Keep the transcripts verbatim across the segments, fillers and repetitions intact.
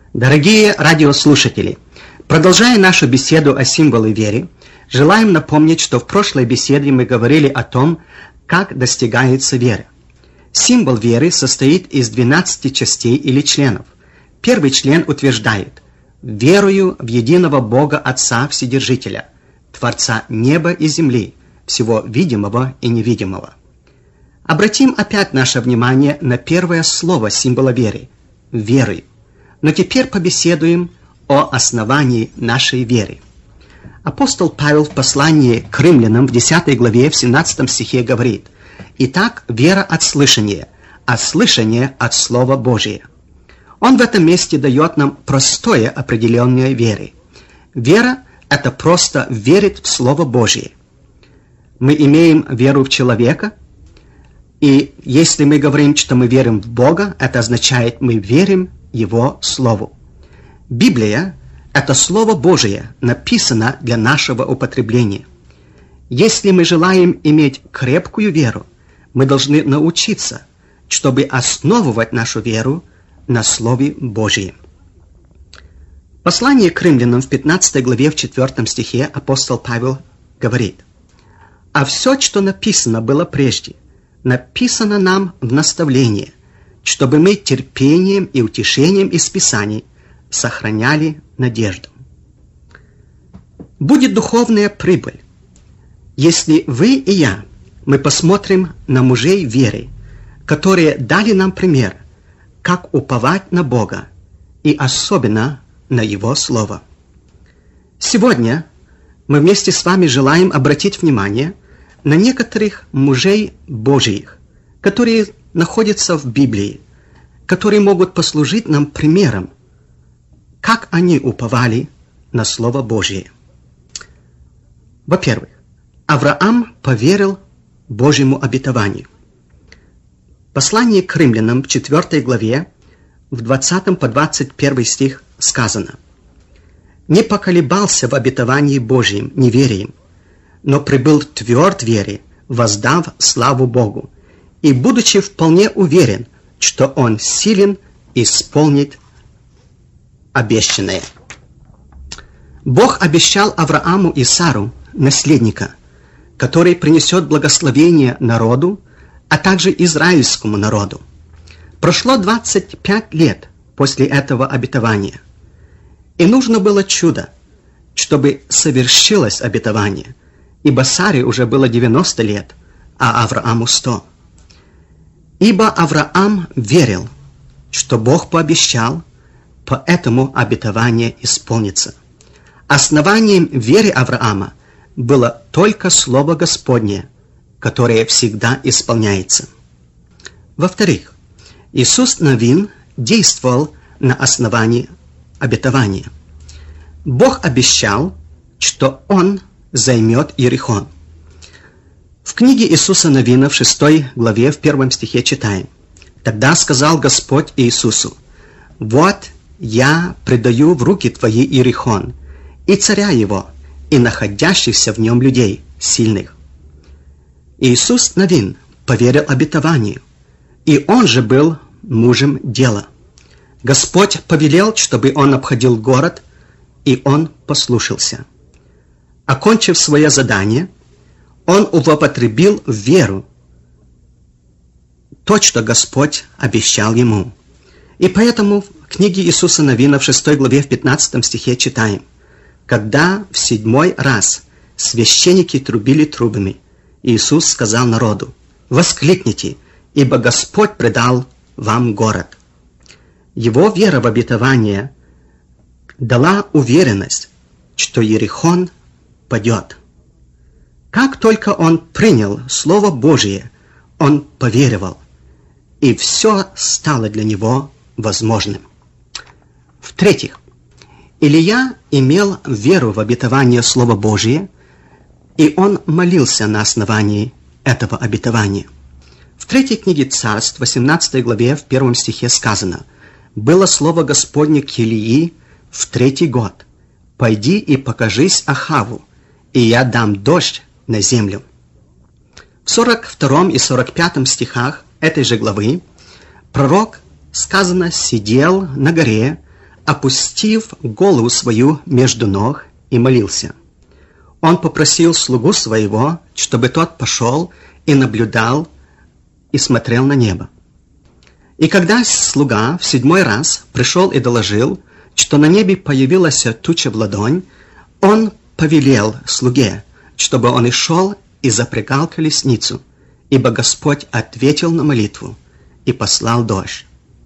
Дорогие радиослушатели, продолжая нашу беседу о символе веры, желаем напомнить, что в прошлой беседе мы говорили о том, как достигается вера. Символ веры состоит из двенадцати частей или членов. Первый член утверждает: «Верую в единого Бога Отца Вседержителя, Творца неба и земли, всего видимого и невидимого». Обратим опять наше внимание на первое слово символа веры – «верою». Но теперь побеседуем о основании нашей веры. Апостол Павел в послании к римлянам в десятой главе в семнадцатом стихе говорит: «Итак, вера от слышания, а слышание от Слова Божия». Он в этом месте дает нам простое определение веры. Вера – это просто верить в Слово Божие. Мы имеем веру в человека, и если мы говорим, что мы верим в Бога, это означает, мы верим Его Слову. Библия – это Слово Божие, написано для нашего употребления. Если мы желаем иметь крепкую веру, мы должны научиться, чтобы основывать нашу веру на Слове Божьем. Послание к римлянам в пятнадцатой главе в четвёртом стихе апостол Павел говорит: «А все, что написано было прежде, написано нам в наставление, чтобы мы терпением и утешением из Писаний сохраняли надежду». Будет духовная прибыль, если вы и я, мы посмотрим на мужей веры, которые дали нам пример, как уповать на Бога и особенно на Его Слово. Сегодня мы вместе с вами желаем обратить внимание на некоторых мужей Божьих, которые находятся в Библии, которые могут послужить нам примером, как они уповали на Слово Божие. Во-первых, Авраам поверил Божьему обетованию. Послание к римлянам в четвёртой главе, в двадцатом по двадцать первый стих сказано: «Не поколебался в обетовании Божьем неверием, но пребыл тверд в вере, воздав славу Богу, и будучи вполне уверен, что Он силен исполнить обещанное». Бог обещал Аврааму и Сару наследника, который принесет благословение народу, а также израильскому народу. Прошло двадцать пять лет после этого обетования, и нужно было чудо, чтобы совершилось обетование, ибо Саре уже было девяносто лет, а Аврааму сто. Ибо Авраам верил, что Бог пообещал, поэтому обетование исполнится. Основанием веры Авраама было только Слово Господне, которое всегда исполняется. Во-вторых, Иисус Навин действовал на основании обетования. Бог обещал, что Он займет Иерихон. В книге Иисуса Навина в шестой главе в первом стихе читаем: «Тогда сказал Господь Иисусу: вот я предаю в руки твои Иерихон, и царя его, и находящихся в нем людей сильных». Иисус Навин поверил обетованию, и он же был мужем дела. Господь повелел, чтобы он обходил город, и он послушался. Окончив свое задание, он употребил в веру то, что Господь обещал ему. И поэтому в книге Иисуса Навина в шестой главе в пятнадцатом стихе читаем: «Когда в седьмой раз священники трубили трубами, Иисус сказал народу: воскликните, ибо Господь предал вам город». Его вера в обетование дала уверенность, что Иерихон падет. Как только он принял Слово Божие, он поверовал, и все стало для него возможным. В-третьих, Илия имел веру в обетование Слова Божие, и он молился на основании этого обетования. В третьей книге Царств, восемнадцатой главе, в первом стихе сказано: «Было слово Господне к Илии в третий год: пойди и покажись Ахаву, и я дам дождь на землю». В сорок втором и сорок пятом стихах этой же главы пророк, сказано, сидел на горе, опустив голову свою между ног, и молился. Он попросил слугу своего, чтобы тот пошел и наблюдал, и смотрел на небо. И когда слуга в седьмой раз пришел и доложил, что на небе появилась туча в ладонь, он повелел слуге, чтобы он и шел и запрягал колесницу, ибо Господь ответил на молитву и послал дождь.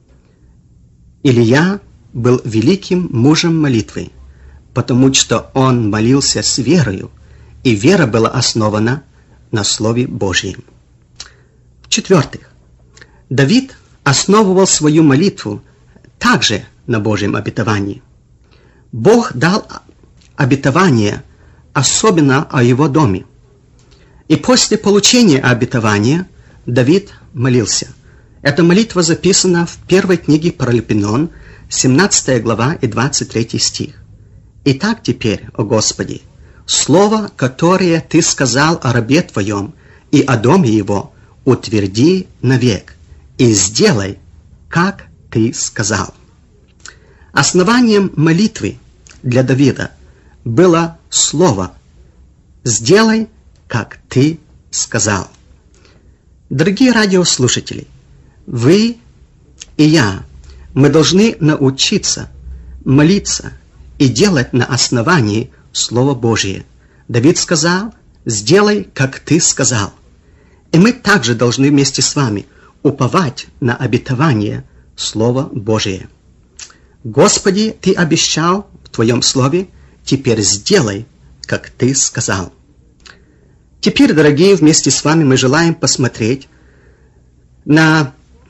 Илия был великим мужем молитвы, потому что он молился с верою, и вера была основана на Слове Божьем. В-четвертых, Давид основывал свою молитву также на Божьем обетовании. Бог дал обетование, особенно о его доме. И после получения обетования Давид молился. Эта молитва записана в первой книге Паралипоменон, семнадцатая глава и двадцать третий стих. «Итак теперь, о Господи, слово, которое Ты сказал о рабе Твоем и о доме его, утверди навек, и сделай, как Ты сказал». Основанием молитвы для Давида было слово «сделай, как Ты сказал». Дорогие радиослушатели, вы и я, мы должны научиться молиться и делать на основании Слова Божие. Давид сказал: «Сделай, как Ты сказал». И мы также должны вместе с вами уповать на обетование Слова Божие. Господи, Ты обещал в Твоем Слове, теперь сделай, как Ты сказал. Теперь, дорогие, вместе с вами мы желаем посмотреть на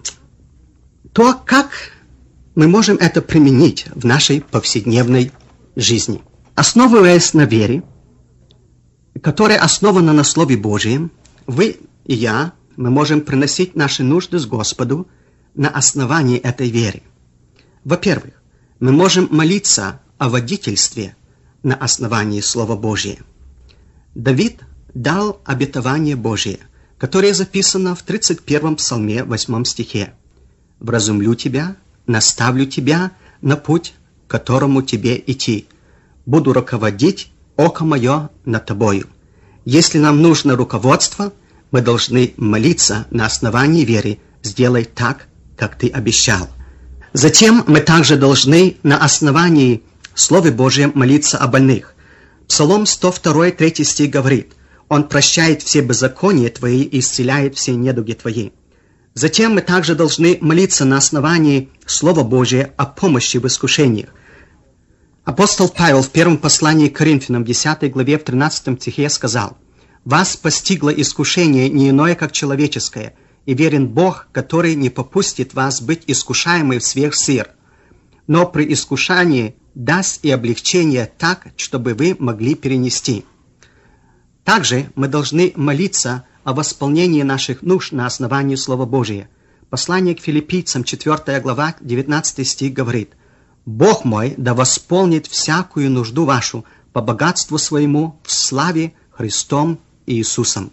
то, как мы можем это применить в нашей повседневной жизни. Основываясь на вере, которая основана на Слове Божьем, вы и я, мы можем приносить наши нужды с Господу на основании этой веры. Во-первых, мы можем молиться о водительстве на основании Слова Божия. Давид дал обетование Божие, которое записано в тридцать первом псалме, восьмом стихе. «Вразумлю тебя, наставлю тебя на путь, к которому тебе идти. Буду руководить око мое над тобою». Если нам нужно руководство, мы должны молиться на основании веры: «Сделай так, как Ты обещал». Затем мы также должны на основании Слова Божьего молиться о больных. Псалом сто два, третий стих говорит: «Он прощает все беззакония Твои и исцеляет все недуги Твои». Затем мы также должны молиться на основании Слова Божия о помощи в искушениях. Апостол Павел в первом послании к Коринфянам, десятой главе, в тринадцатом стихе сказал: «Вас постигло искушение не иное, как человеческое, и верен Бог, который не попустит вас быть искушаемой сверх сил, но при искушании даст и облегчение так, чтобы вы могли перенести». Также мы должны молиться о восполнении наших нужд на основании Слова Божия. Послание к Филиппийцам, четвёртая глава, девятнадцатый стих говорит: «Бог мой да восполнит всякую нужду вашу по богатству своему в славе Христом Иисусом».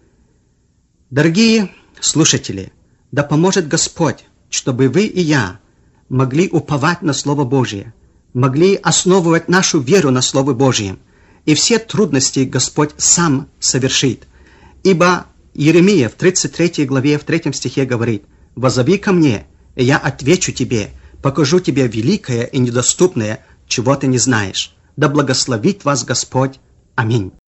Дорогие слушатели, да поможет Господь, чтобы вы и я могли уповать на Слово Божие, могли основывать нашу веру на Слове Божьем, и все трудности Господь сам совершит. Ибо Иеремия в тридцать третьей главе, в третьем стихе говорит: «Воззови ко мне, и я отвечу тебе, покажу тебе великое и недоступное, чего ты не знаешь. Да благословит вас Господь. Аминь».